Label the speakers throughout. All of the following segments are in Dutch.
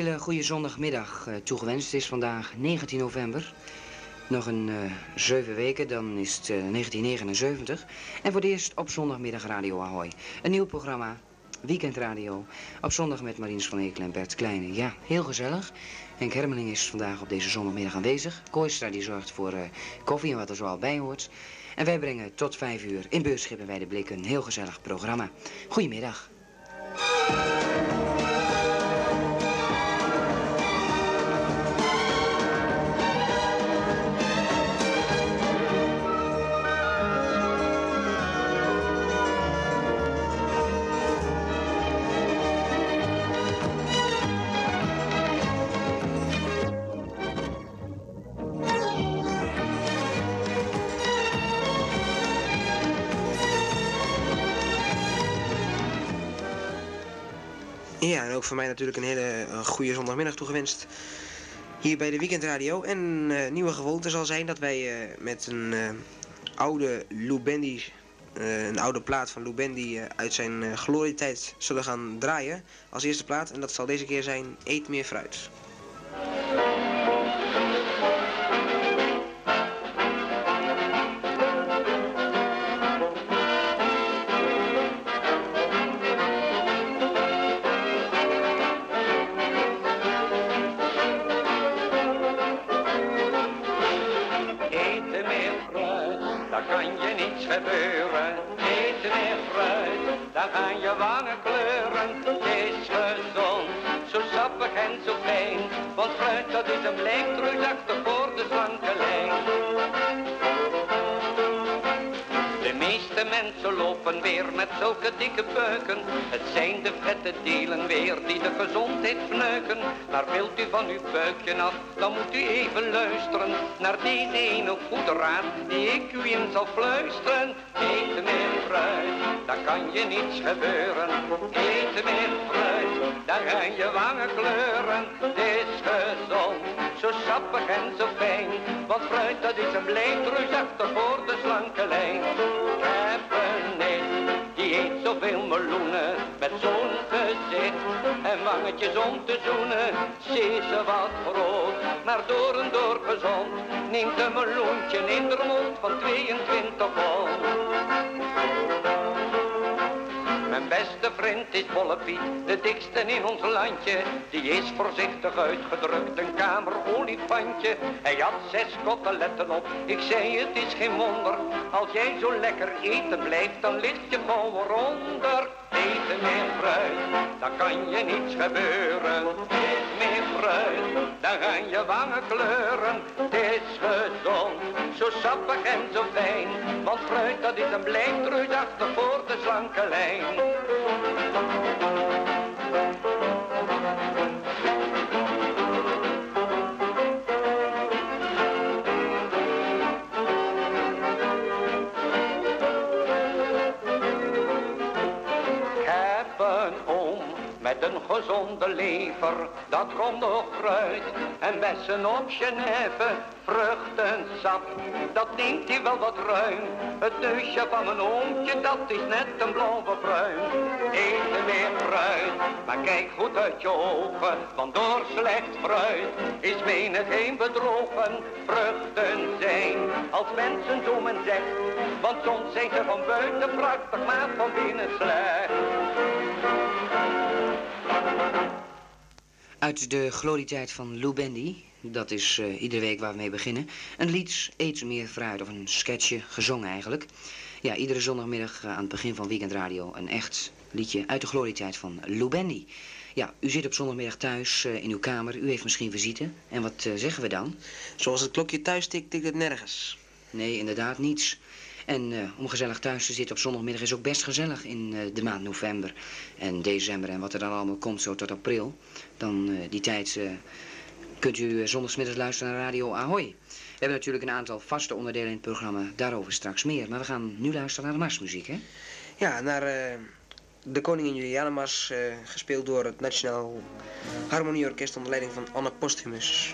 Speaker 1: hele goede zondagmiddag toegewenst. Het is vandaag 19 november. Nog een 7 weken, dan is het 1979. En voor het eerst op zondagmiddag Radio Ahoy. Een nieuw programma, Weekendradio. Op zondag met Mariens van Eekelen en Bert Kleine. Ja, heel gezellig. Henk Hermeling is vandaag op deze zondagmiddag aanwezig. Kooistra die zorgt voor koffie en wat er zoal bij hoort. En wij brengen tot 5 uur in Beurtschip en Wijde Blik een heel gezellig programma. Goedemiddag.
Speaker 2: Ja, en ook voor mij natuurlijk een hele goede zondagmiddag toegewenst. Hier bij de Weekendradio. En nieuwe gewoonte zal zijn dat wij met een oude Lou Bendy, een oude plaat van Lou Bendy uit zijn glorietijd zullen gaan draaien. Als eerste plaat. En dat zal deze keer zijn Eet meer fruit.
Speaker 3: Gebeuren, eet meer fruit, dan gaan je wangen kleuren. Het is gezond, zo sappig en zo fijn, want fruit dat is een blijft reusachtig voor de slanke lijn. De meeste mensen lopen weer met zulke dikke buiken. Het zijn de vette delen weer die de gezondheid fnuiken. Maar wilt u van uw buikje af, dan moet u even luisteren naar deze ene goede raad die ik u in zal fluisteren. Eet meer fruit, dan kan je niets gebeuren. Eet meer fruit, dan gaan je wangen kleuren. Het is gezond, zo sappig en zo fijn, want fruit dat is een blijft reusachtig voor de slanke lijn. Ik heb een neef, die eet zoveel meloenen, met zo'n gezicht en wangetjes om te zoenen. Zie ze wat groot, maar door en door gezond, neemt een meloentje in de mond van 22 pond. Mijn beste vriend is Bolle Piet, de dikste in ons landje. Die is voorzichtig uitgedrukt een kamerolifantje. Hij had 6 koteletten op, ik zei het is geen wonder. Als jij zo lekker eten blijft, dan ligt je gewoon eronder. Eet meer fruit, dan kan je niets gebeuren. Eet meer fruit, dan gaan je wangen kleuren. Het is gezond, zo sappig en zo fijn, want fruit dat is een blijft reusachtig voor de slanke lijn. Met een gezonde lever, dat komt nog fruit. En bessen op Genève, vruchtensap, dat neemt hij wel wat ruim. Het neusje van mijn oontje, dat is net een blauwe pruim. Eet meer fruit, maar kijk goed uit je ogen, want door slecht fruit is menigeen bedrogen. Vruchten zijn, als mensen zo men zegt, want soms zijn ze van buiten prachtig, maar van binnen slecht.
Speaker 1: Uit de glorietijd van Lou Bendy, dat is iedere week waar we mee beginnen. Een lied, Eet meer fruit, of een sketchje, gezongen eigenlijk. Ja, iedere zondagmiddag aan het begin van Weekendradio een echt liedje uit de glorietijd van Lou Bendy. Ja, u zit op zondagmiddag thuis in uw kamer, u heeft misschien visite. En wat zeggen we dan?
Speaker 2: Zoals het klokje thuis tikt, tikt het nergens.
Speaker 1: Nee, inderdaad niets. En om gezellig thuis te zitten op zondagmiddag is ook best gezellig in de maand november en december en wat er dan allemaal komt zo tot april. Dan die tijd kunt u zondagsmiddags luisteren naar Radio Ahoy. We hebben natuurlijk een aantal vaste onderdelen in het programma, daarover straks meer. Maar we gaan nu luisteren naar de marsmuziek, hè?
Speaker 2: Ja, naar de Koningin Julianenmars, gespeeld door het Nationaal Harmonieorkest onder leiding van Anne Posthumus.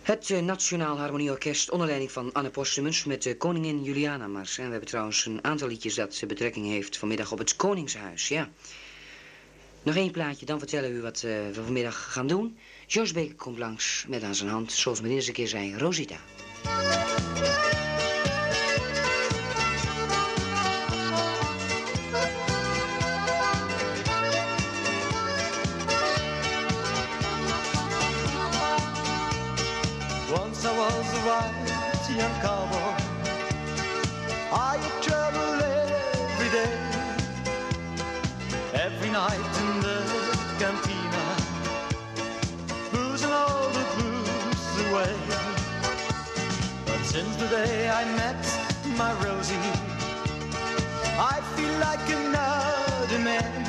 Speaker 1: Het Nationaal Harmonieorkest onder leiding van Anne Postumus met de Koningin Juliana Mars. En we hebben trouwens een aantal liedjes dat betrekking heeft vanmiddag op het Koningshuis, ja. Nog één plaatje, dan vertellen we u wat we vanmiddag gaan doen. George Baker komt langs met aan zijn hand, zoals men eens een keer zei, Rosita.
Speaker 4: Once I was a white young cowboy. I had trouble every day. Every night in the cantina, boozing all the blues away. But since the day I met my Rosie, I feel like another man.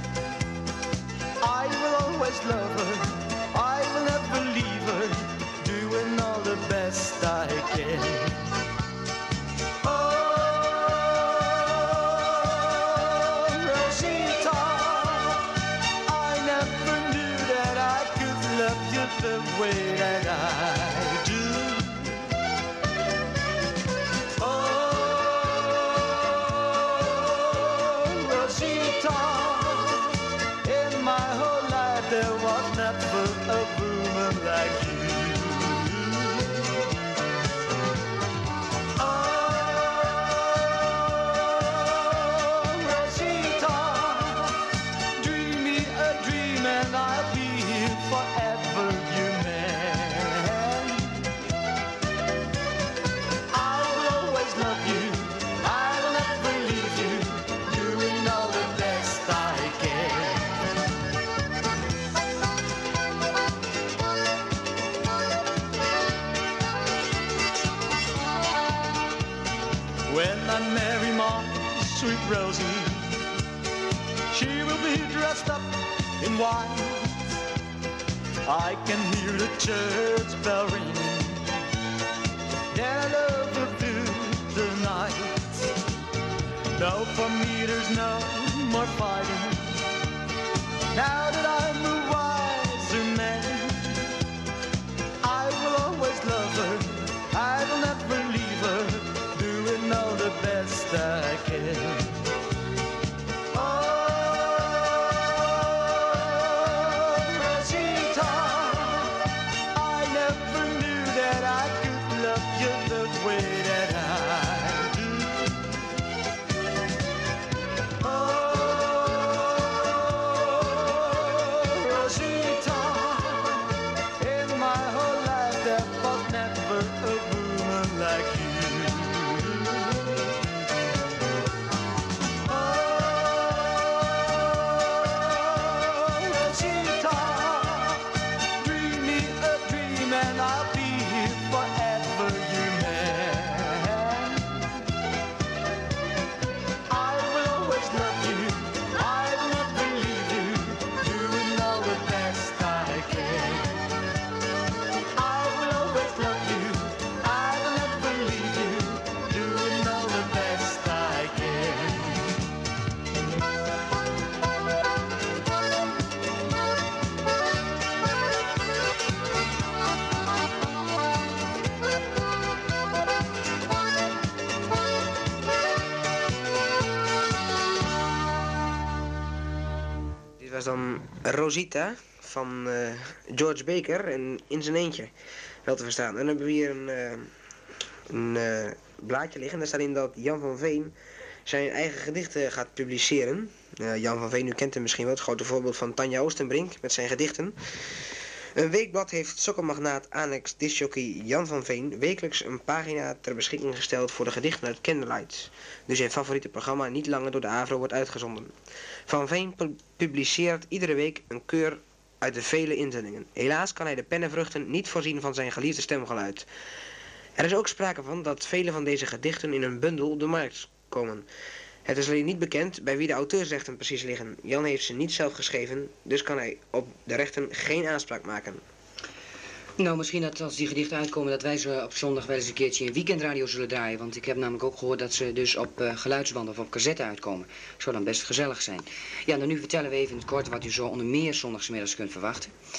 Speaker 4: I will always love her, I will never leave her, doing all the best I can. The way that I do. Oh, Rosita, in my whole life there was never a woman like you. Oh, Rosita, dream me a dream and I'll be here forever. When I marry my sweet Rosie, she will be dressed up in white. I can hear the church bell ringing, and I love her through the night. No, for me there's no more fighting. Now that I'm a wiser man, I will always love her, I will never leave her, doing all the best I can. Oh, Rosita, I never knew that I could love you the way that I do. Oh, Rosita, in my whole life there was never a woman like you.
Speaker 2: Was dan Rosita van George Baker en in zijn eentje wel te verstaan. En dan hebben we hier een blaadje liggen. Daar staat in dat Jan van Veen zijn eigen gedichten gaat publiceren. Jan van Veen, u kent hem misschien wel, het grote voorbeeld van Tanja Oostenbrink met zijn gedichten. Een weekblad heeft sokkelmagnaat Annex discjockey Jan van Veen wekelijks een pagina ter beschikking gesteld voor de gedichten uit Candlelight. Nu zijn favoriete programma niet langer door de AVRO wordt uitgezonden. Van Veen publiceert iedere week een keur uit de vele inzendingen. Helaas kan hij de pennenvruchten niet voorzien van zijn geliefde stemgeluid. Er is ook sprake van dat vele van deze gedichten in een bundel op de markt komen. Het is alleen niet bekend bij wie de auteursrechten precies liggen. Jan heeft ze niet zelf geschreven, dus kan hij op de rechten geen aanspraak maken.
Speaker 1: Nou, misschien dat als die gedichten uitkomen dat wij ze op zondag wel eens een keertje in weekendradio zullen draaien. Want ik heb namelijk ook gehoord dat ze dus op geluidsbanden of op cassette uitkomen. Zou dan best gezellig zijn. Ja, dan nu vertellen we even in het kort wat u zo onder meer zondagsmiddags kunt verwachten.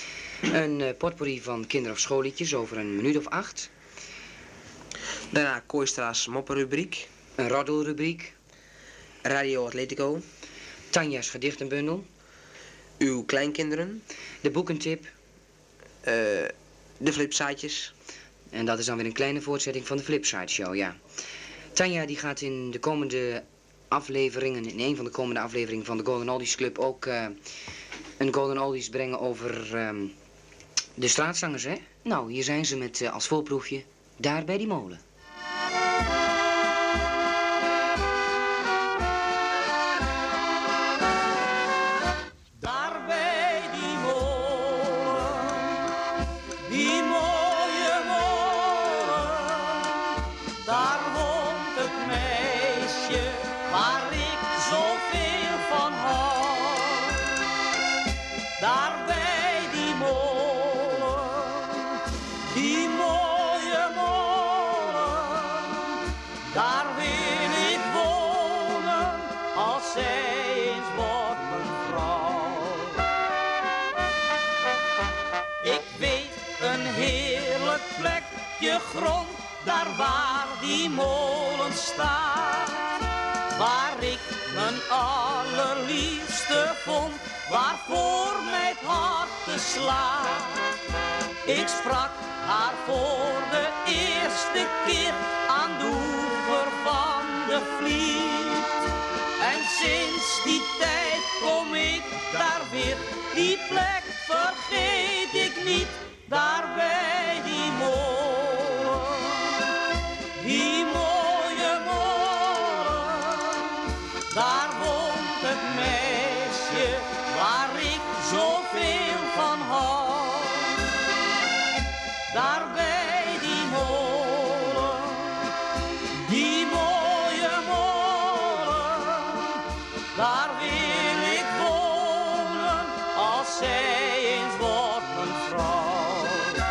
Speaker 1: Een potpourri van kinder- of schoolliedjes over een minuut of 8.
Speaker 2: Daarna Kooistra's moppenrubriek.
Speaker 1: Een roddelrubriek.
Speaker 2: Radio Atletico.
Speaker 1: Tanja's gedichtenbundel.
Speaker 2: Uw kleinkinderen.
Speaker 1: De boekentip.
Speaker 2: De flipsaaitjes.
Speaker 1: En dat is dan weer een kleine voortzetting van de Flipside Show, ja. Tanja die gaat in de komende afleveringen, in een van de komende afleveringen van de Golden Oldies Club ook een Golden Oldies brengen over de straatzangers, hè? Nou, hier zijn ze met als voorproefje Daar bij die molen.
Speaker 5: Daar bij die molen, die mooie molen, daar woont het meisje waar ik zoveel van hou. Daar bij die molen, die mooie molen, daar wil ik wonen als zij eens wordt mijn vrouw. Ik weet een heerlijk plekje grond, daar waar die molen staat, waar ik mijn allerliefste vond, waarvoor mijn hart te slaat. Ik sprak haar voor de eerste keer aan de oever van de Vliet. En sinds die tijd kom ik daar weer, die plek vergeet ik niet, daar bij die molen, die mooie molen, daar woont het meisje waar ik zoveel van hou. Daar bij die molen, die mooie molen, daar wil ik wonen als zij eens wordt mijn vrouw.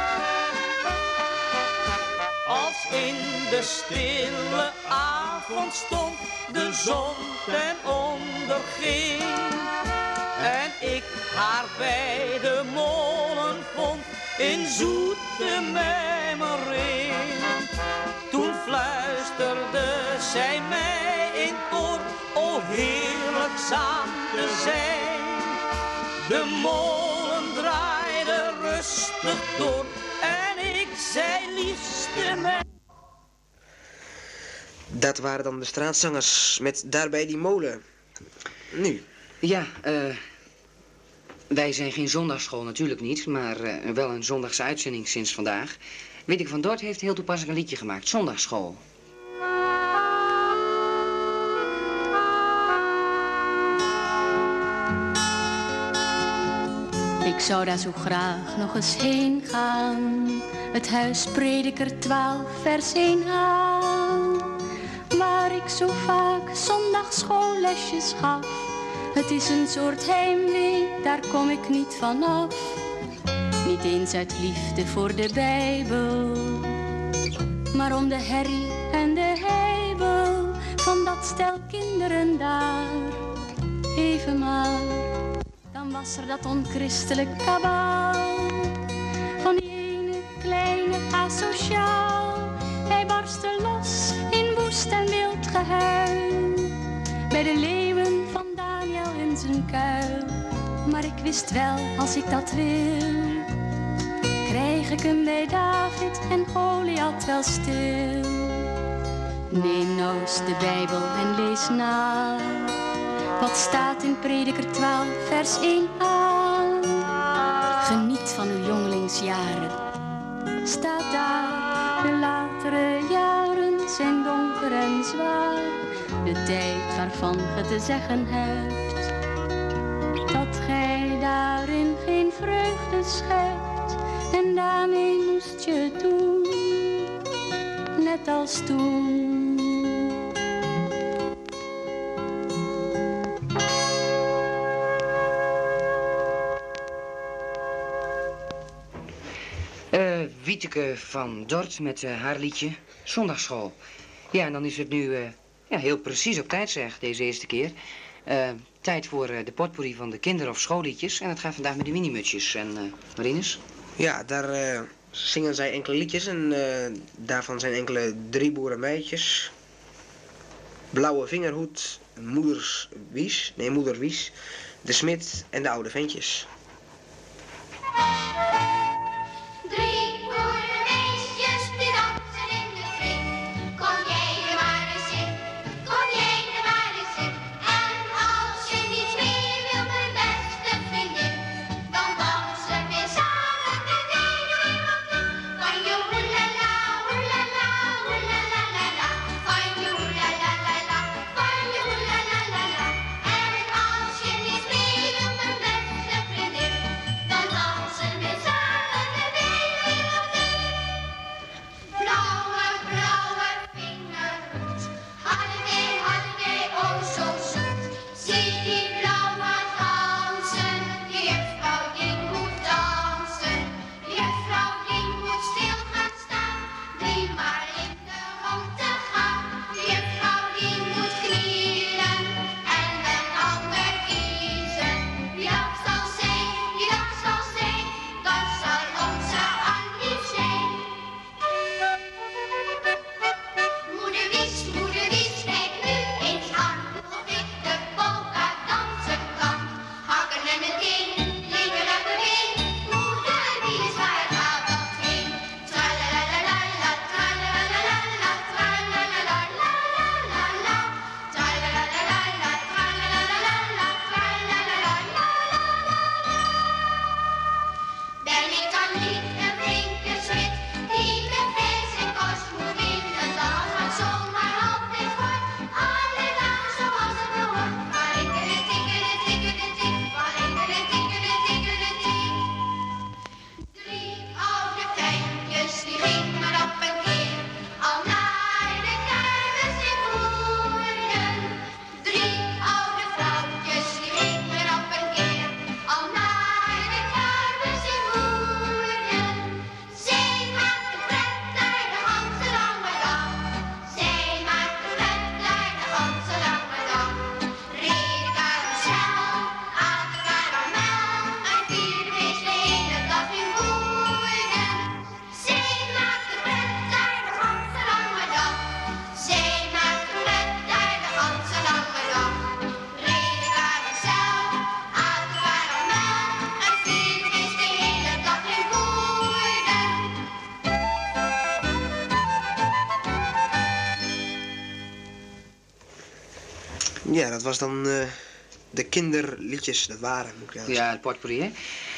Speaker 5: Als in de stille avondstond de zon ten onder ging en ik haar bij de molen vond in zoete mijmering, toen fluisterde zij mij in het oor, o heerlijk samen te zijn. De molen draaide rustig door en ik zei liefste mij.
Speaker 2: Dat waren dan de straatzangers met Daar bij die molen. Nu.
Speaker 1: Ja, wij zijn geen zondagsschool, natuurlijk niet, maar wel een zondagse uitzending sinds vandaag. Weet van Dort heeft heel toepasselijk een liedje gemaakt, Zondagsschool.
Speaker 6: Ik zou daar zo graag nog eens heen gaan, het huis Prediker 12 vers 1 aan, waar ik zo vaak zondagsschoollesjes gaf. Het is een soort heimwee, daar kom ik niet vanaf. Niet eens uit liefde voor de Bijbel, maar om de herrie en de heibel van dat stel kinderen daar. Even maar, dan was er dat onchristelijk kabaal van die ene kleine asociaal. Hij barstte los in woest en wild gehuil bij de leeuwen van Daniel in zijn kuil. Maar ik wist wel, als ik dat wil, krijg ik hem bij David en Goliath wel stil. Neem nou eens de Bijbel en lees na wat staat in Prediker 12 vers 1a. Geniet van uw jongelingsjaren, staat daar. De latere jaren zijn donker en zwaar, de tijd waarvan ge te zeggen hebt dat gij daarin geen vreugde schept. En daarmee moest je het doen, net als toen.
Speaker 1: Wieteke van Dort met haar liedje Zondagsschool. Ja, en dan is het nu heel precies op tijd, zeg, deze eerste keer. Tijd voor de potpourri van de kinder- of schoolliedjes. En het gaat vandaag met de minimutsjes. En Marinus?
Speaker 2: Ja, daar zingen zij enkele liedjes en daarvan zijn enkele Drie boerenmeidjes, Blauwe vingerhoed, Moeder Wies, De Smid en De Oude Ventjes.
Speaker 7: Drie boerenmeisjes die dansen in de kring. Kom jij er maar eens in, kom jij er maar eens in. En als je niet mee wil, mijn beste vriendin, dan dansen we samen de hele wereld in. Van je hoelala, hoelala, hoelala, la la. Van je hoelala, la la, van je hoelala, la la. En als je niet mee wil, mijn beste vriendin, dan dansen we samen de hele wereld in. Blauwe, blauwe vingerhoed, hadden wij, oh zo zoet. Zie die blauwe dansen, die juffrouw die moet dansen. Die juffrouw die moet stil gaan staan, die maar in de rondte gaan. Die juffrouw die moet knielen en een ander kiezen. Die dag zal zijn, dat zal onze Annie zijn. Moeder Wies, kijk nu eens aan of ik de polka dansen kan. Hakken en een teen, linker en de been. Moeder Wies, waar gaat dat heen? Tralalalala, tralalalala, tralalalala, tralalalala, tralalalala, tralalalala. Ben ik dan niet een flinke smid die met vlees en kost moet winnen? Dan gaat zomaar altijd voor alle dagen zoals het behoort. Van rinkelen, tinkelen, tinkelen, tik, van rinkelen, tinkelen, tinkelen, tik. Drie oude ventjes die gingen op een keer al naar de kermis in Woerden. Drie oude vrouwtjes die gingen op een keer al naar de kermis in Woerden. Zij maakten pret naar de ganse lange dag. Zij maakten pret naar de ganse lange dag. Reden carousel, aten karamel en vierden feest de hele dag in Woerden. Zij maakten pret naar de ganse lange dag. Zij maakten pret naar de ganse lange dag. Reden carousel, aten karamel en vierden feest de hele dag in Woerden.
Speaker 2: Ja, dat was dan de kinderliedjes, dat waren, moet ik
Speaker 1: Ja, het potpourri, hè?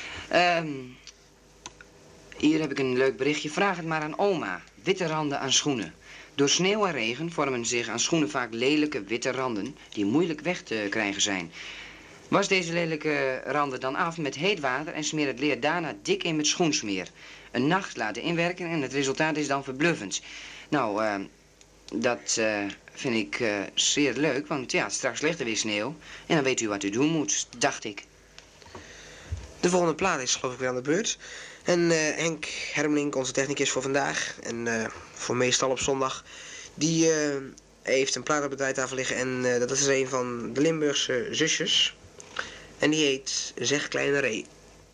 Speaker 1: Hier heb ik een leuk berichtje. Vraag het maar aan oma. Witte randen aan schoenen. Door sneeuw en regen vormen zich aan schoenen vaak lelijke witte randen die moeilijk weg te krijgen zijn. Was deze lelijke randen dan af met heet water en smeer het leer daarna dik in met schoensmeer. Een nacht laten inwerken en het resultaat is dan verbluffend. Nou, dat vind ik zeer leuk, want ja, straks ligt er weer sneeuw. En dan weet u wat u doen moet, dacht ik.
Speaker 2: De volgende plaat is geloof ik weer aan de beurt. En Henk Hermelink, onze technicus voor vandaag en voor meestal op zondag, die heeft een plaat op de draaitafel liggen en dat is een van de Limburgse zusjes. En die heet Zeg Kleine Ree.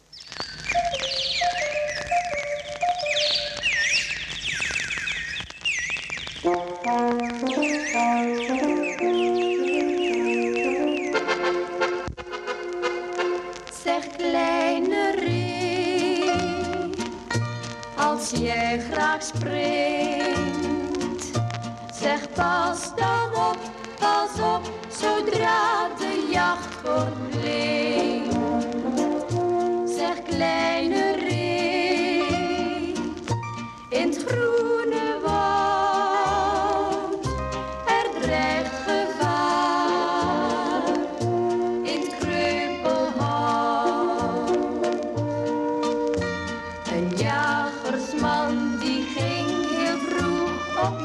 Speaker 6: Zeg kleine ree, als jij graag springt, zeg pas dan op, pas op, zodra de jacht verleent. Zeg kleine ree, in het groene woud, er dreigt gevaar, in het kreupelhout. Een jagersman die ging heel vroeg op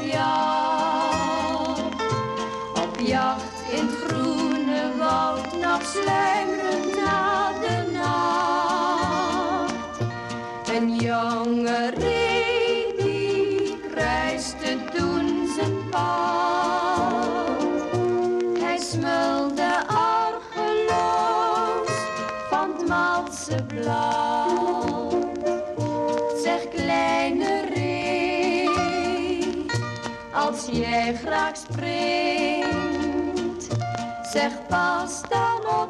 Speaker 6: jacht in het groene woud, nog sluimerend na de nacht. Een jonge ree die kruiste toen zijn pad, hij smulde af land. Zeg kleine ree, als jij graag springt, zeg pas dan op,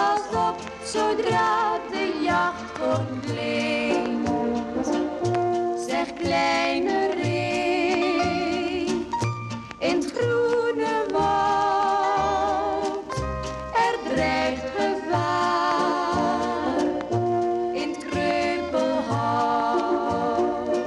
Speaker 6: zodra de jachthoorn klinkt. Zeg kleine ree, in het groene woud, er dreigt gevaar, in het kreupelhout.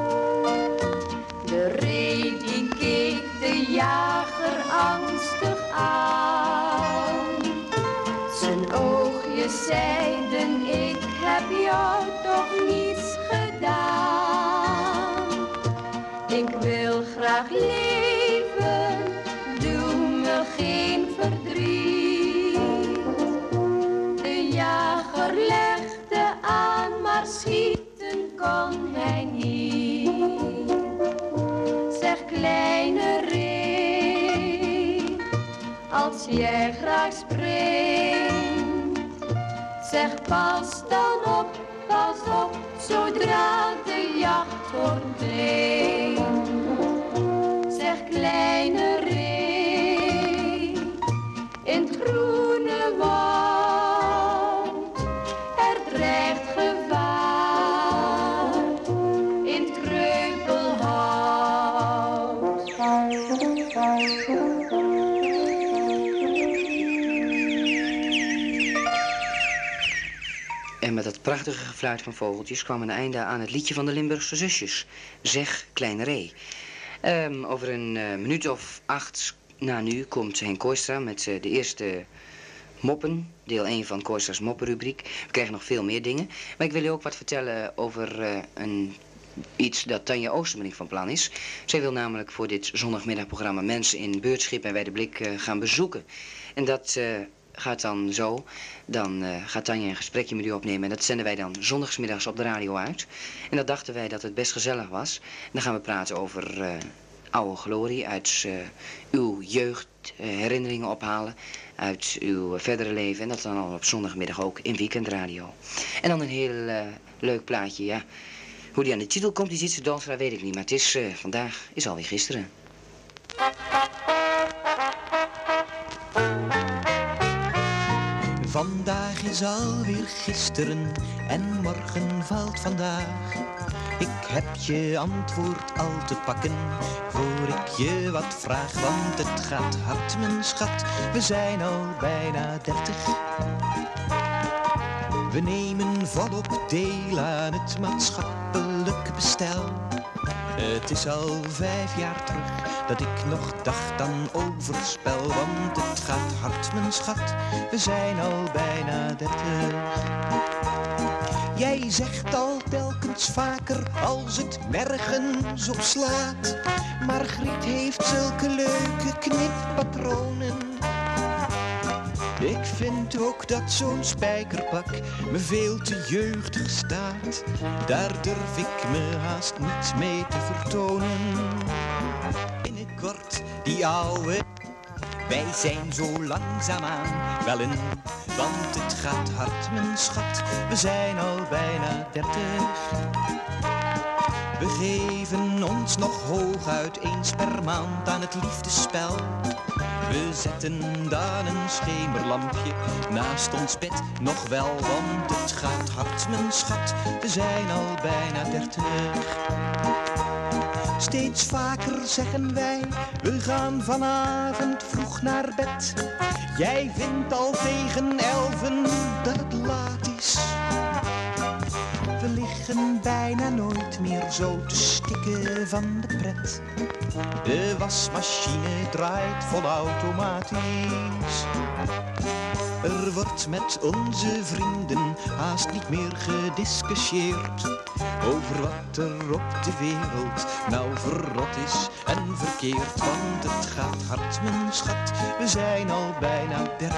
Speaker 6: De ree die keek de jager angstig aan, zijn oogjes zeiden, ik heb jou toch niets gedaan. Ik wil graag leven, doe me geen verdriet. De jager legde aan, maar schieten kon hij niet. Zeg kleine ree, als jij graag springt, zeg pas dan op, zodra de jachthoorn klinkt. Zeg kleine ree, in het groene woud, er dreigt gevaar, in het kreupelhout.
Speaker 1: En met dat prachtige gefluit van vogeltjes kwam een einde aan het liedje van de Limburgse zusjes. Zeg, kleine ree. Over een minuut of 8 na nu komt Henk Kooistra met de eerste moppen. Deel 1 van Kooistra's moppenrubriek. We krijgen nog veel meer dingen. Maar ik wil u ook wat vertellen over iets dat Tanja Oosterbrink van plan is. Zij wil namelijk voor dit zondagmiddagprogramma mensen in Beurtschip en Bij de Blik gaan bezoeken. En dat gaat dan zo. Dan gaat Tanja een gesprekje met u opnemen. En dat zenden wij dan zondagsmiddags op de radio uit. En dat dachten wij dat het best gezellig was. En dan gaan we praten over oude glorie. Uit uw jeugd herinneringen ophalen. Uit uw verdere leven. En dat dan al op zondagmiddag ook in weekendradio. En dan een heel leuk plaatje, ja. Hoe die aan de titel komt, die ziet ze dansen, weet ik niet. Maar het is vandaag is alweer gisteren.
Speaker 8: Vandaag is alweer gisteren en morgen valt vandaag. Ik heb je antwoord al te pakken, voor ik je wat vraag. Want het gaat hard, mijn schat, we zijn al bijna 30. We nemen volop deel aan het maatschappelijk bestel. Het is al 5 jaar terug dat ik nog dacht aan overspel. Want het gaat hard, mijn schat, we zijn al bijna 30. Jij zegt al telkens vaker als het nergens op slaat. Margriet heeft zulke leuke knippatronen. Ik vind ook dat zo'n spijkerpak me veel te jeugdig staat. Daar durf ik me haast niets mee te vertonen. Binnenkort die ouwe, wij zijn zo langzaamaan wel een. Want het gaat hard, mijn schat, we zijn al bijna 30. We geven ons nog hooguit eens per maand aan het liefdespel. We zetten dan een schemerlampje naast ons bed nog wel. Want het gaat hard, mijn schat, we zijn al bijna 30. Steeds vaker zeggen wij, we gaan vanavond vroeg naar bed. Jij vindt al tegen 11 dat het laat is. We liggen bijna nooit meer zo te stikken van de pret. De wasmachine draait volautomatisch. Er wordt met onze vrienden haast niet meer gediscussieerd over wat er op de wereld nou verrot is en verkeerd. Want het gaat hard, mijn schat, we zijn al bijna 30.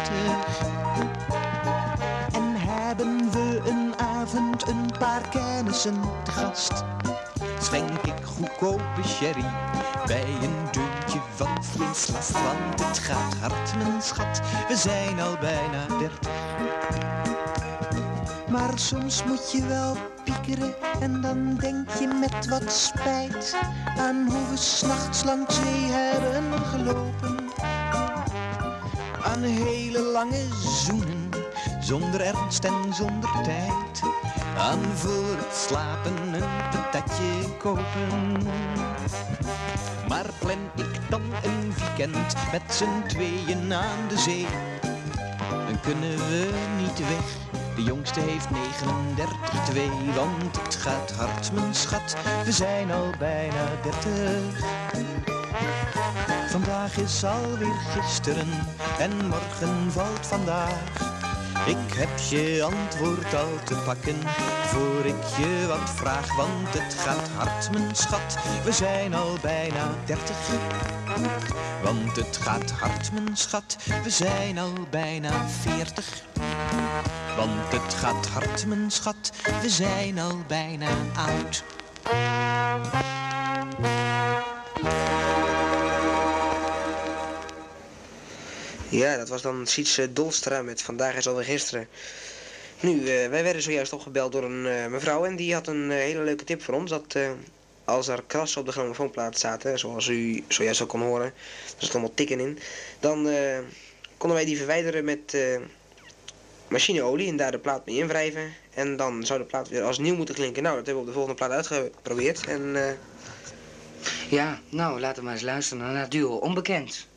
Speaker 8: En hebben we een avond een paar kennissen te gast, schenk ik goedkope sherry bij een deuntje van Vlinslast. Want het gaat hard, mijn schat, we zijn al bijna 30. Maar soms moet je wel piekeren en dan denk je met wat spijt aan hoe we 's nachts langs zee hebben gelopen. Aan hele lange zoenen, zonder ernst en zonder tijd. Aan voor het slapen een patatje kopen. Maar plan ik dan een weekend met z'n tweeën aan de zee, dan kunnen we niet weg. De jongste heeft 39,2, want het gaat hard, mijn schat. We zijn al bijna 30. Vandaag is alweer gisteren en morgen valt vandaag. Ik heb je antwoord al te pakken, voor ik je wat vraag. Want het gaat hard, mijn schat, we zijn al bijna 30. Want het gaat hard, mijn schat, we zijn al bijna 40. Want het gaat hard, mijn schat, we zijn al bijna oud.
Speaker 2: Ja, dat was dan Sietse Dolstra met Vandaag is alweer gisteren. Nu, wij werden zojuist opgebeld door een mevrouw en die had een hele leuke tip voor ons. Dat als er krassen op de grammofoonplaat zaten, zoals u zojuist ook kon horen, er zat allemaal tikken in, dan konden wij die verwijderen met machineolie en daar de plaat mee invrijven. En dan zou de plaat weer als nieuw moeten klinken. Nou, dat hebben we op de volgende plaat uitgeprobeerd. En,
Speaker 1: Ja, nou, laten we maar eens luisteren naar het duo Onbekend.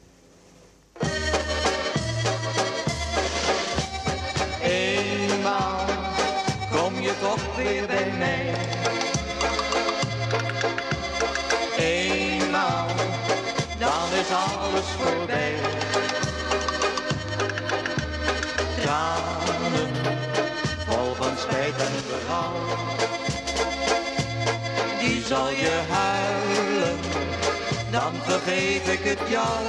Speaker 5: Eenmaal kom je toch weer bij mij. Eenmaal, dan is alles voorbij. Tranen, vol van spijt en berouw. Die zal je huilen, dan vergeef ik het jou.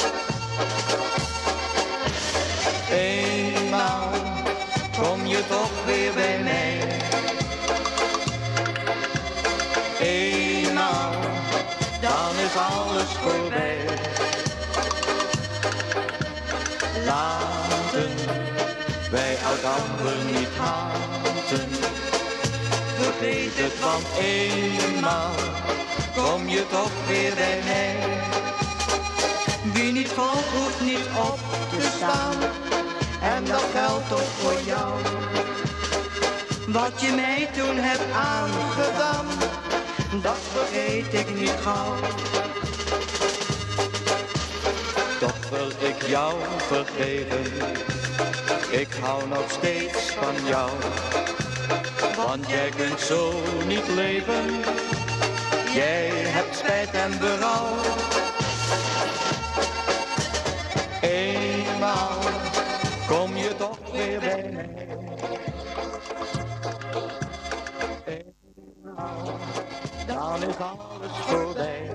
Speaker 5: Eenmaal kom je toch weer bij mij. Eenmaal, dan is alles voorbij. Laten wij elkaar niet haten. Vergeet het, want eenmaal kom je toch weer bij mij. Wie niet valt, hoeft niet op te staan. En dat geldt ook voor jou. Wat je mij toen hebt aangedaan, dat vergeet ik niet gauw. Toch wil ik jou vergeven. Ik hou nog steeds van jou. Want jij kunt zo niet leven. Jij hebt spijt en berouw. Eenmaal kom je toch weer bij mij. Eenmaal, dan is alles voorbij.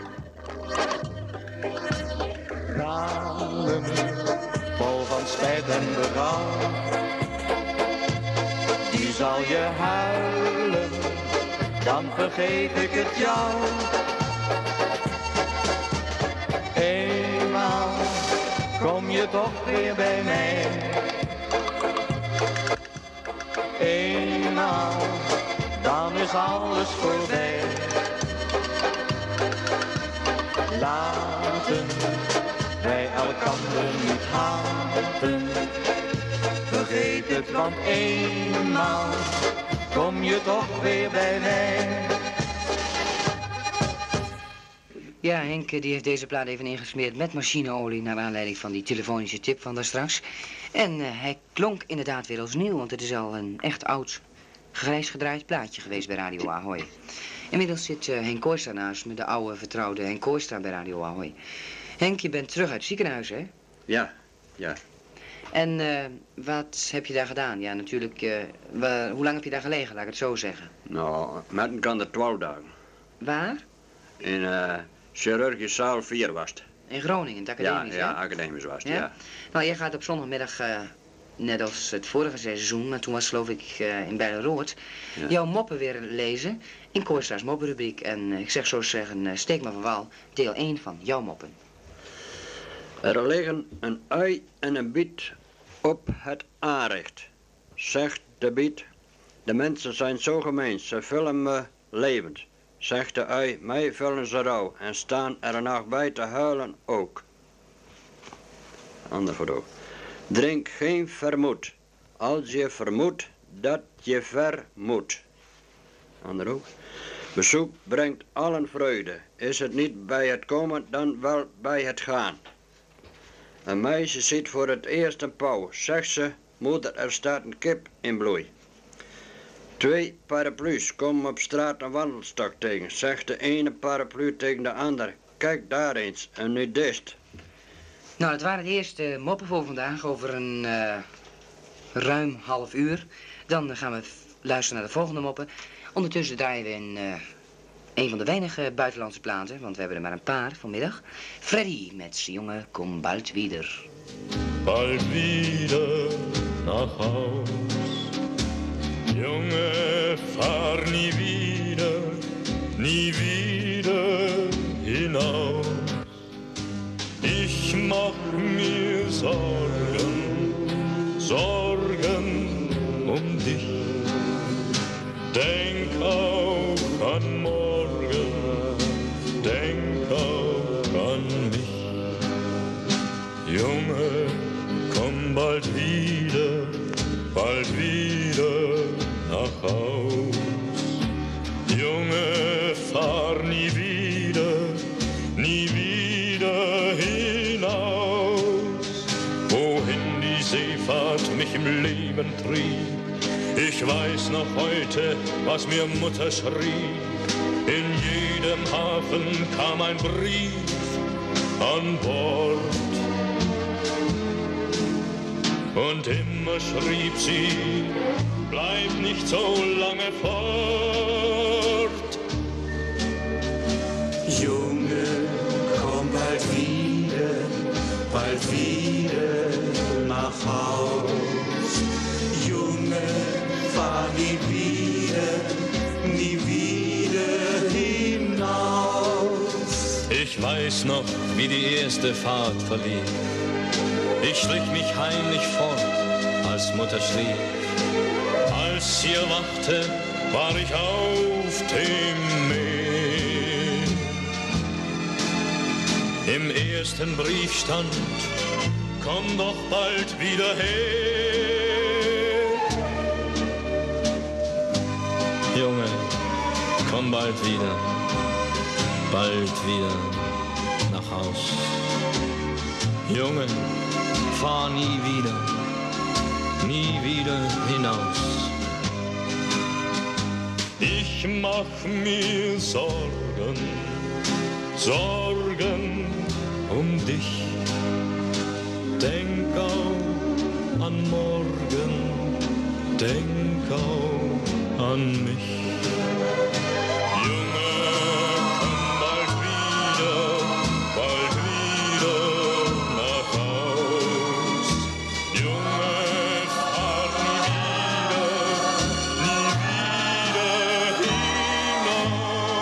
Speaker 5: Tranen, vol van spijt en berouw. Die zal je huilen, dan vergeef ik het jou. Eenmaal kom je toch weer bij mij. Eenmaal, dan is alles voorbij. Laten wij elkander niet haten. Vergeet het, want eenmaal kom je toch weer bij mij.
Speaker 1: Ja, Henk die heeft deze plaat even ingesmeerd met machineolie naar aanleiding van die telefonische tip van daar straks. En hij klonk inderdaad weer als nieuw, want het is al een echt oud, grijs gedraaid plaatje geweest bij Radio Ahoy. Inmiddels zit Henk Kooistra naast me, de oude vertrouwde Henk Kooistra bij Radio Ahoy. Henk, je bent terug uit het ziekenhuis, hè?
Speaker 9: Ja, ja.
Speaker 1: En wat heb je daar gedaan? Ja, natuurlijk, hoe lang heb je daar gelegen, laat ik het zo zeggen?
Speaker 9: Nou, met een kan er 12 dagen.
Speaker 1: Waar?
Speaker 9: In chirurgische zaal 4 was het.
Speaker 1: In Groningen, in het academisch,
Speaker 9: Ja,
Speaker 1: hè?
Speaker 9: academisch was het,
Speaker 1: Ja?
Speaker 9: ja.
Speaker 1: Nou, jij gaat op zondagmiddag, net als het vorige seizoen, maar toen was geloof ik in Bijleroord,
Speaker 9: Ja.
Speaker 1: jouw moppen weer lezen in Kooistra's moppenrubriek. En ik zeg zo zeggen, steek maar van wal, deel 1 van jouw moppen.
Speaker 9: Er liggen een ui en een biet op het aanrecht. Zegt de biet, De mensen zijn zo gemeen, ze vullen me levend. Zegt de ui, mij vullen ze rauw en staan er nog bij te huilen ook. Ander foto. Drink geen vermoed, als je vermoedt dat je ver moet. Ander ook. Bezoek brengt allen vreugde, is het niet bij het komen dan wel bij het gaan. Een meisje ziet voor het eerst een pauw, zegt ze, moeder er staat een kip in bloei. 2 paraplu's komen op straat een wandelstok tegen, zegt de ene paraplu tegen de ander, kijk daar eens, een nudist.
Speaker 1: Nou, dat waren de eerste moppen voor vandaag, over een ruim half uur. Dan gaan we luisteren naar de volgende moppen. Ondertussen draaien we een van de weinige buitenlandse platen, want we hebben er maar een paar vanmiddag. Freddy met z'n jongen, kom bald wieder.
Speaker 4: Bald wieder nach Haus. Junge, fahr nie wieder hinaus. Ich mach mir Sorgen um dich. Denk auch an morgen, denk auch an mich. Junge, komm bald wieder nach Haus. Junge, fahr nie wieder hinaus. Wohin die Seefahrt mich im Leben trieb, ich weiß noch heute, was mir Mutter schrieb. In jedem Hafen kam ein Brief an Bord. Und immer schrieb sie, bleib nicht so lange fort.
Speaker 8: Junge, komm bald wieder nach Haus. Junge, fahr nie wieder hinaus.
Speaker 4: Ich weiß noch, wie die erste Fahrt verlief. Ich strich mich heimlich fort, als Mutter schlief. Als sie erwachte, war ich auf dem Meer. Im ersten Brief stand, komm doch bald wieder her. Junge, komm bald wieder nach Haus. Junge, fahr nie wieder hinaus. Ich mach mir Sorgen um dich. Denk auch an morgen, denk auch an mich. Junge, komm bald wieder nach Haus. Junge, fahr nie wieder hinaus.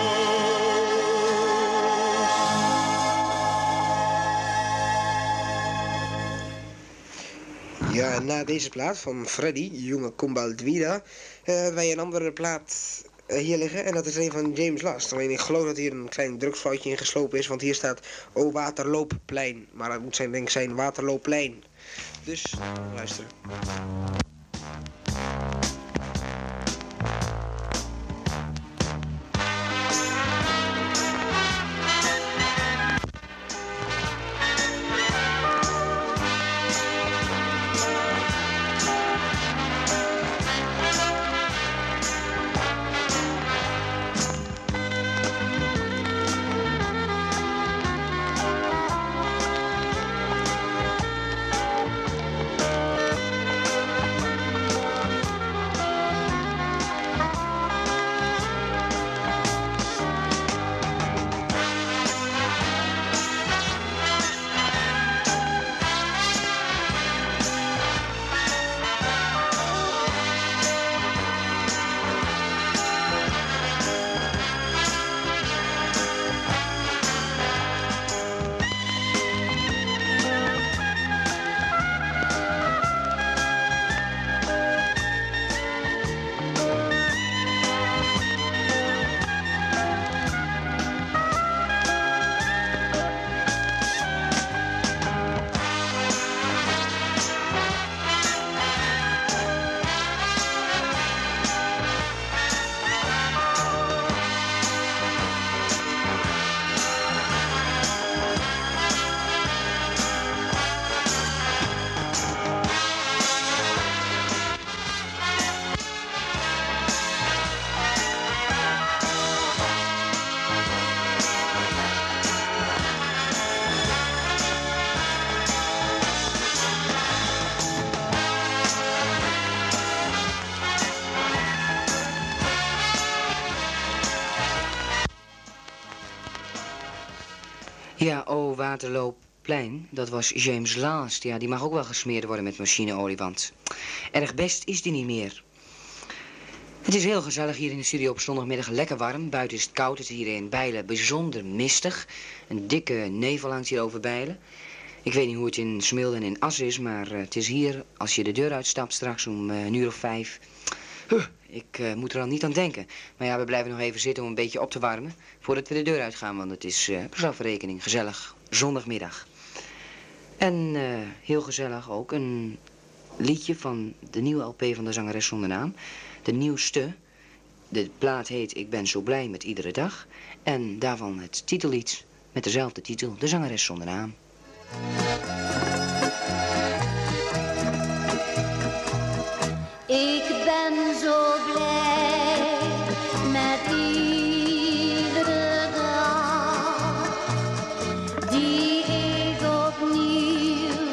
Speaker 2: Ja, na deze plaat van Freddy, jonge kom bald wieder, hebben wij een andere plaat hier liggen. En dat is een van James Last. Alleen ik geloof dat hier een klein drugsfoutje in geslopen is. Want hier staat, oh Waterloopplein. Maar dat moet denk ik zijn Waterloopplein. Dus, luister.
Speaker 1: Ja, oh, Waterloopplein, dat was James Last. Ja, die mag ook wel gesmeerd worden met machineolie, want erg best is die niet meer. Het is heel gezellig hier in de studio op zondagmiddag, lekker warm. Buiten is het koud, het is hier in Bijlen bijzonder mistig. Een dikke nevel hangt hier over Bijlen. Ik weet niet hoe het in Smilde en in Assen is, maar het is hier, als je de deur uitstapt straks om een uur of 5... Ik moet er al niet aan denken. Maar ja, we blijven nog even zitten om een beetje op te warmen voordat we de deur uitgaan, want het is per zelfverrekening gezellig zondagmiddag. En heel gezellig ook een liedje van de nieuwe LP van de zangeres zonder naam. De nieuwste. De plaat heet Ik ben zo blij met iedere dag. En daarvan het titellied met dezelfde titel, De zangeres zonder naam.
Speaker 6: Ik ben zo blij met iedere dag die ik opnieuw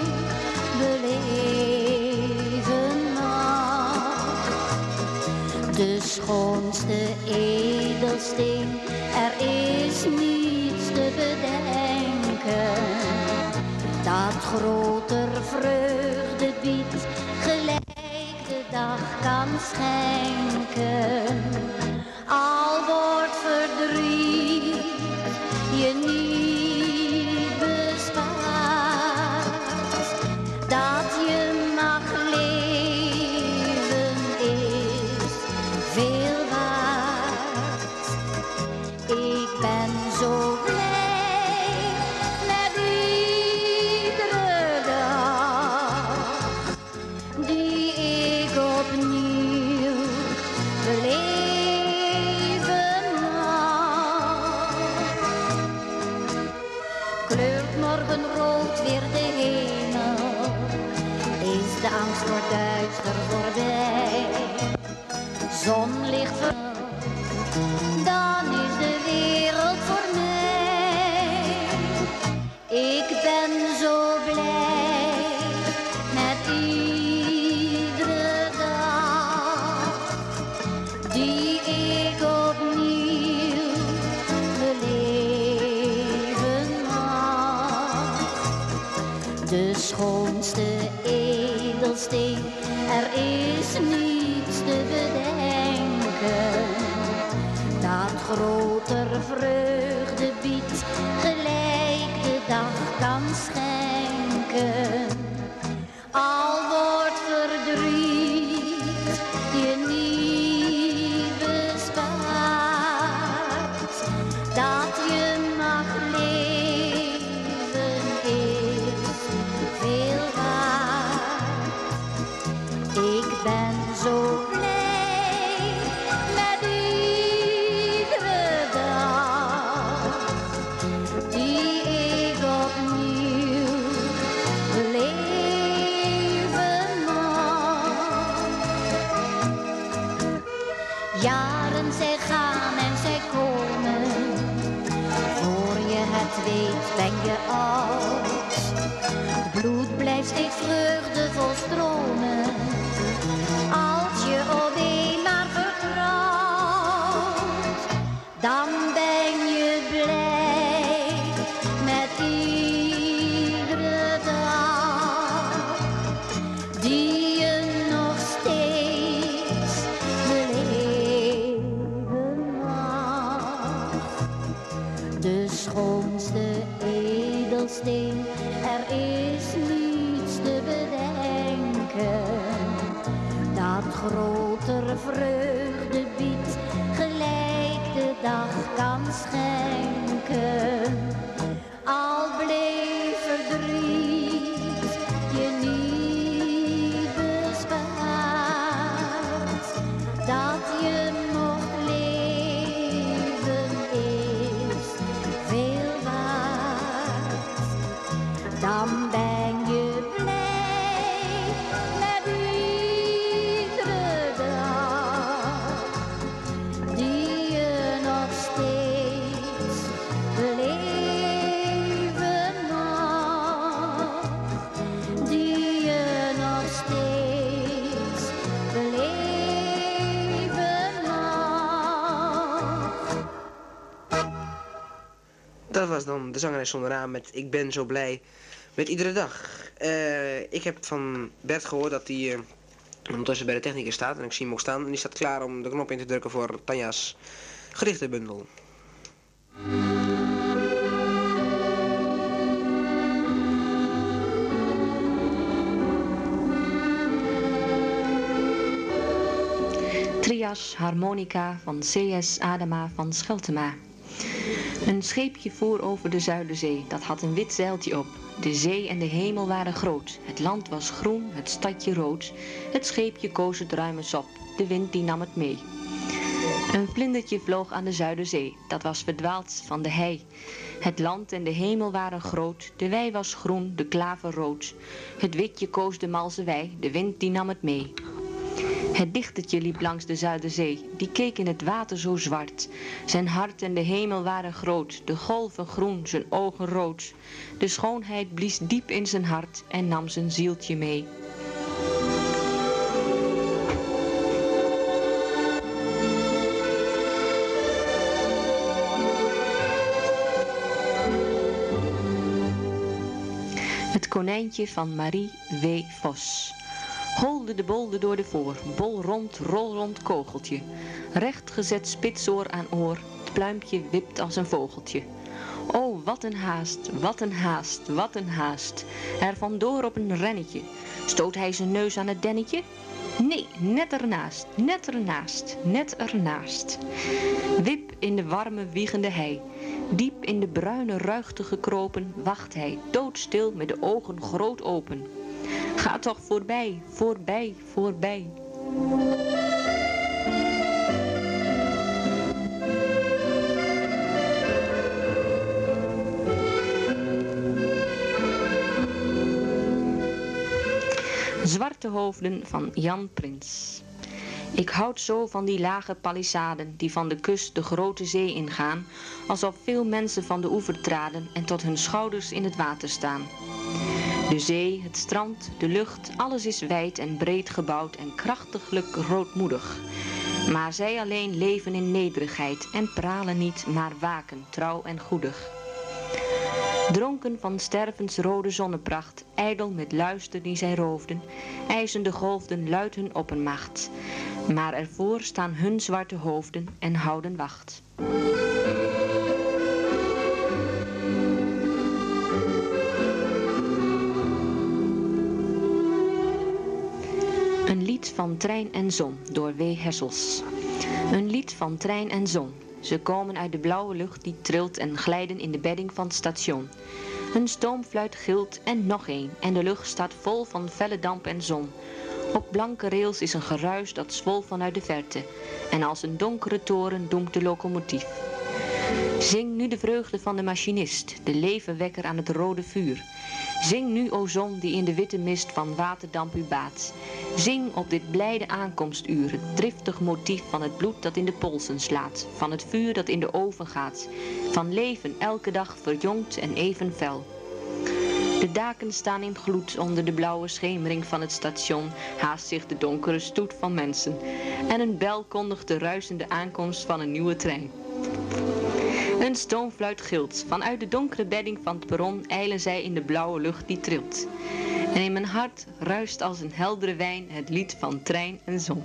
Speaker 6: beleven mag. De schoonste edelsteen, er is niets te bedenken dat groter vreugde biedt, gelijk de dag kan schenken. Al wordt verdriet je niet bespaard, dat je mag leven is veel waard. Ik ben zo blij met iedere dag die ik opnieuw beleven mag. Kleurt morgen rood weer de hemel, is de angst voor duister voorbij. Zonlicht dan is de wereld voor mij. Ik ben zo blij met iedere dag die ik opnieuw beleven mag. De schoonste edelsteen, er is niets te bedenken dat groter vreugde biedt, gelijk de dag kan schenken. Al wordt verdriet je niet bespaard, dat je mag leven is veel waard. Ik ben zo blij met iedere dag die ik opnieuw beleven mag. Jaren zij gaan en zij komen, voor je het weet ben je oud. Het bloed blijft steeds vreugdevol stromen, als je op een maar vertrouwt. Dan ben je blij met iedere dag die je nog steeds beleven mag. De schoonste edelsteen, er is niets te bedenken dat
Speaker 2: Dat was dan de zangeres zonder naam met Ik ben zo blij met iedere dag. Ik heb van Bert gehoord dat hij ondertussen bij de technicus staat. En ik zie hem ook staan. En die staat klaar om de knop in te drukken voor Tanja's gedichtenbundel.
Speaker 10: Trias Harmonica van C.S. Adema van Scheltema. Een scheepje voer over de Zuiderzee, dat had een wit zeiltje op. De zee en de hemel waren groot, het land was groen, het stadje rood. Het scheepje koos het ruime sop, de wind die nam het mee. Een vlindertje vloog aan de Zuiderzee, dat was verdwaald van de hei. Het land en de hemel waren groot, de wei was groen, de klaver rood. Het witje koos de malse wei, de wind die nam het mee. Het dichtertje liep langs de Zuiderzee, die keek in het water zo zwart. Zijn hart en de hemel waren groot, de golven groen, zijn ogen rood. De schoonheid blies diep in zijn hart en nam zijn zieltje mee. Het konijntje van Marie W. Vos. Holde de bolde door de voor, bol rond, rol rond kogeltje. Recht gezet spitsoor aan oor, het pluimpje wipt als een vogeltje. O, wat een haast, wat een haast, wat een haast. Er vandoor op een rennetje. Stoot hij zijn neus aan het dennetje? Nee, net ernaast, net ernaast, net ernaast. Wip in de warme wiegende hei. Diep in de bruine ruigte gekropen, wacht hij, doodstil met de ogen groot open. Ga toch voorbij, voorbij, voorbij. Zwarte hoofden van Jan Prins. Ik houd zo van die lage palissaden die van de kust de grote zee ingaan, alsof veel mensen van de oever traden en tot hun schouders in het water staan. De zee, het strand, de lucht, alles is wijd en breed gebouwd en krachtiglijk roodmoedig. Maar zij alleen leven in nederigheid en pralen niet, maar waken, trouw en goedig. Dronken van stervensrode zonnepracht, ijdel met luister die zij roofden, eisen de golven luid hun oppermacht. Maar ervoor staan hun zwarte hoofden en houden wacht. Een lied van trein en zon door W. Hessels. Een lied van trein en zon. Ze komen uit de blauwe lucht die trilt en glijden in de bedding van het station. Een stoomfluit gilt en nog een en de lucht staat vol van felle damp en zon. Op blanke rails is een geruis dat zwol vanuit de verte. En als een donkere toren doemt de locomotief. Zing nu de vreugde van de machinist, de levenwekker aan het rode vuur. Zing nu, o zon, die in de witte mist van waterdamp u baat. Zing op dit blijde aankomstuur, het driftig motief van het bloed dat in de polsen slaat, van het vuur dat in de oven gaat, van leven elke dag verjongd en even fel. De daken staan in gloed onder de blauwe schemering van het station, haast zich de donkere stoet van mensen. En een bel kondigt de ruisende aankomst van een nieuwe trein. Een stoomfluit gilt. Vanuit de donkere bedding van het perron eilen zij in de blauwe lucht die trilt. En in mijn hart ruist als een heldere wijn het lied van trein en zon.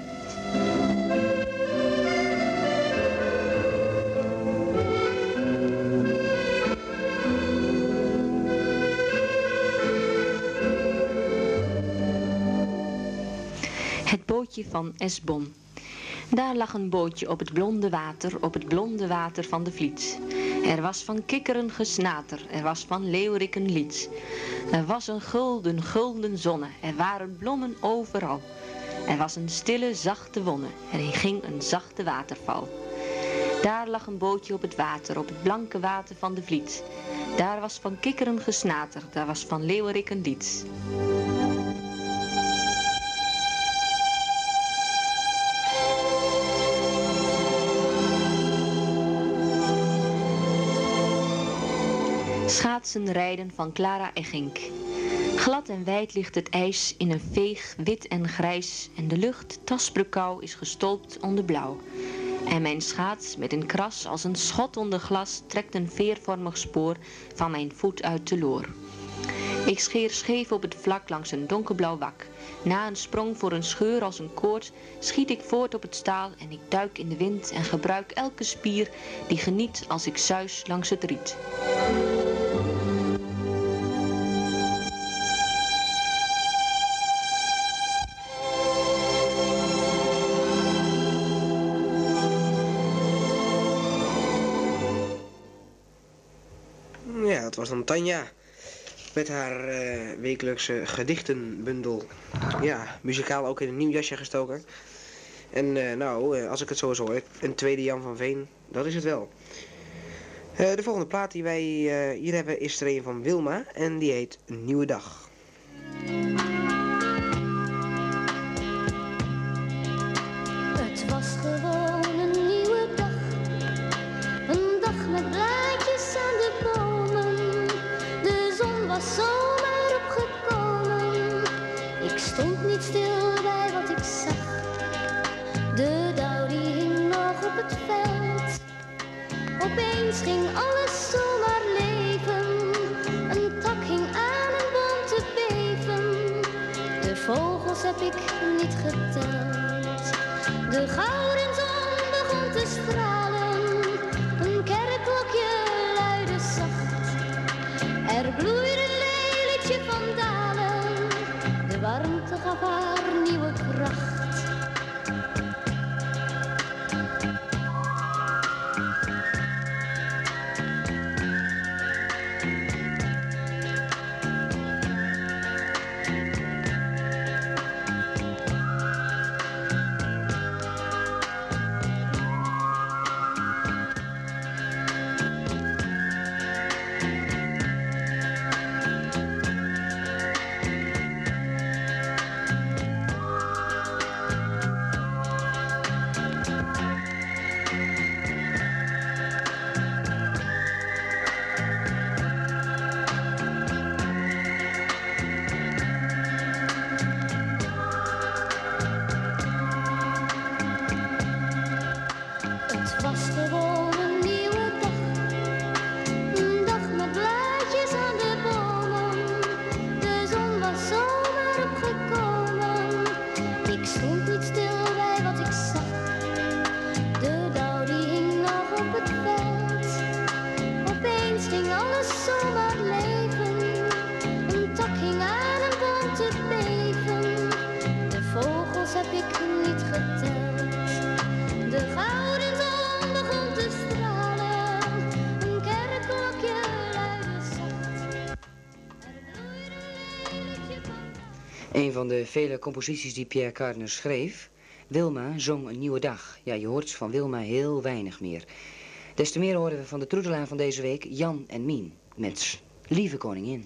Speaker 10: Het bootje van Esbon. Daar lag een bootje op het blonde water van de Vliet. Er was van kikkeren gesnater, er was van leeuwriken lied. Er was een gulden zonne, er waren bloemen overal. Er was een stille, zachte wonne, er ging een zachte waterval. Daar lag een bootje op het blanke water van de Vliet. Daar was van kikkeren gesnater, daar was van leeuwriken lied. Schaatsen rijden van Clara Eggink. Glad en wijd ligt het ijs in een veeg wit en grijs en de lucht, tasbrekou, is gestolpt onder blauw. En mijn schaats met een kras als een schot onder glas trekt een veervormig spoor van mijn voet uit de loor. Ik scheer scheef op het vlak langs een donkerblauw wak. Na een sprong voor een scheur als een koord schiet ik voort op het staal en ik duik in de wind en gebruik elke spier die geniet als ik suis langs het riet.
Speaker 2: Ja, dat was dan Tanja. Met haar wekelijkse gedichtenbundel. Ja, muzikaal ook in een nieuw jasje gestoken. En als ik het zo hoor, een tweede Jan van Veen, dat is het wel. De volgende plaat die wij hier hebben is er een van Wilma en die heet Een Nieuwe Dag.
Speaker 7: Het was gewoon een nieuwe dag. Een dag met blaadjes aan de bomen. De zon was zomaar opgekomen. Ik stond niet stil bij wat ik zag. De dauw die hing nog op het veld. Opeens ging alles zomaar leven. Een tak hing aan een boom te beven. De vogels heb ik niet geteld. De gouden zon begon te stralen. Een kerkklokje luidde zacht. Er bloeide een lelietje van dalen. De warmte gaf haar nieuwe kracht.
Speaker 1: Een van de vele composities die Pierre Cardin schreef. Wilma zong Een Nieuwe Dag. Ja, je hoort van Wilma heel weinig meer. Des te meer horen we van de troetelaar van deze week, Jan en Mien, met Lieve Koningin.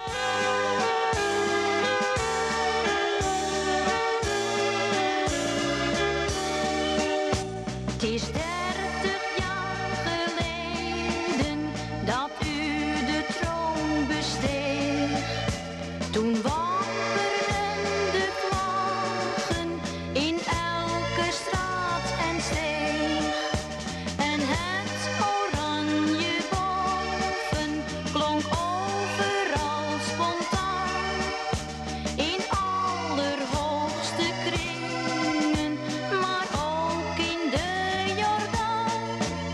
Speaker 6: Het is 30 jaar geleden dat u de troon besteeg. Toen wapperden de vlaggen in elke straat en steeg. En het oranje boven klonk overal spontaan. In allerhoogste kringen, maar ook in de Jordaan.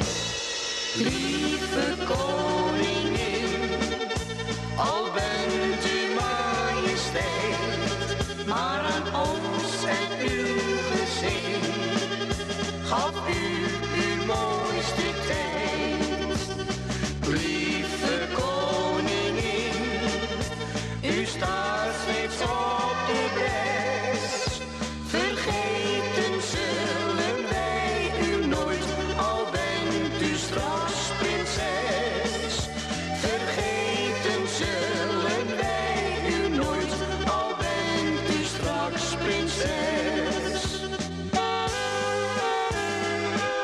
Speaker 5: Lieve koningin, al bent u majesteit, maar aan ons en uw gezin gaf u uw mooiste tijd. Lieve koningin, u staat steeds op de bres. Vergeten zullen wij u nooit, al bent u straks prinses. Vergeten zullen wij u nooit, al bent u straks prinses.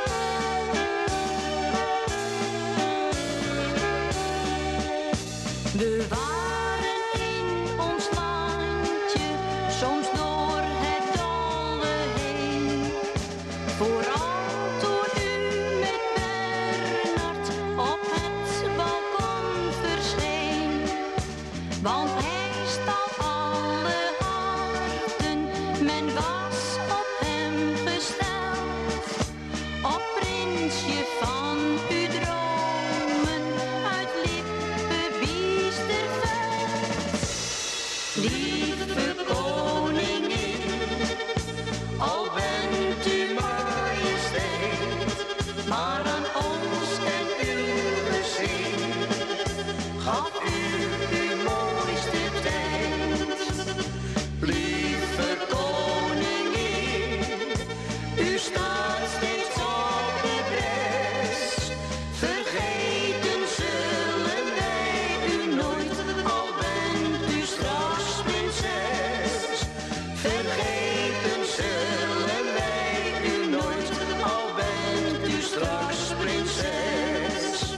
Speaker 5: Lieve koningin, al bent u majesteit, maar aan ons en uw gezin gaf u uw mooiste tijd. Lieve koningin, u staat steeds op de bres, vergeten zullen wij u nooit, al bent u straks prinses. Vergeten zullen wij u nooit, al bent u straks prinses.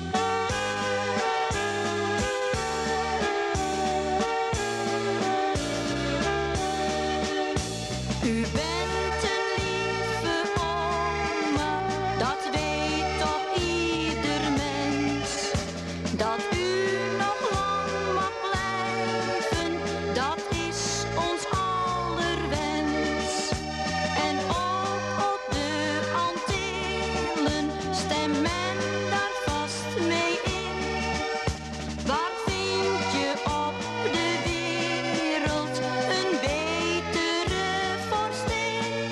Speaker 5: U bent een lieve oma, dat weet toch ieder mens. Dat u nog lang mag blijven, dat is ons aller wens. En ook op de Antillen stemt men daar vast mee in. Waar vind je op de wereld een betere vorstin?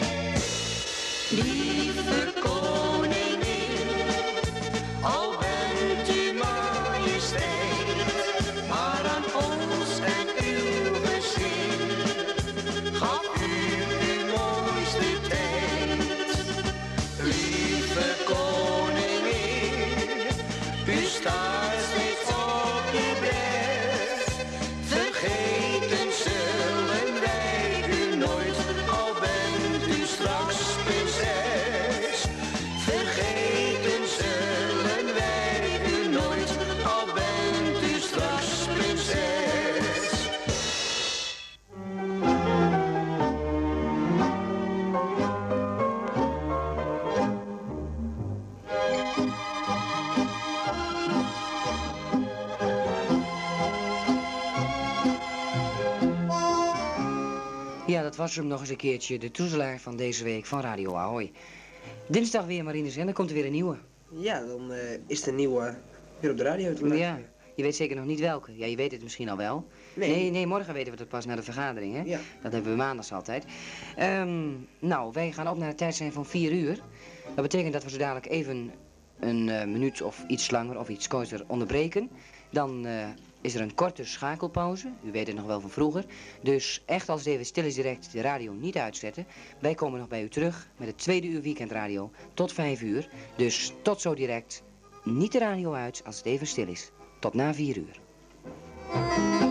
Speaker 5: Lieve koningin, al bent u majesteit, maar aan ons en uw gezin gaf u uw mooiste tijd. Lieve koningin, u staat steeds op de bres, vergeten zullen wij u nooit, al bent u straks prinses. Vergeten zullen wij u nooit, al bent u straks prinses.
Speaker 1: Ja, dat was hem nog eens een keertje, de toezelaar van deze week van Radio Ahoy. Dinsdag weer Marines en dan komt er weer een nieuwe.
Speaker 2: Ja, dan is de nieuwe weer op de radio te luisteren.
Speaker 1: Ja, je weet zeker nog niet welke. Ja, je weet het misschien al wel. Nee, morgen weten we het pas na de vergadering, hè?
Speaker 2: Ja.
Speaker 1: Dat hebben we maandags altijd. Nou, wij gaan op naar het tijdstip van 4 uur. Dat betekent dat we zo dadelijk even een minuut of iets langer of iets korter onderbreken. Dan is er een korte schakelpauze. U weet het nog wel van vroeger. Dus echt als het even stil is direct de radio niet uitzetten. Wij komen nog bij u terug met het tweede uur weekendradio tot 5 uur. Dus tot zo direct. Niet de radio uit als het even stil is. Tot na 4 uur.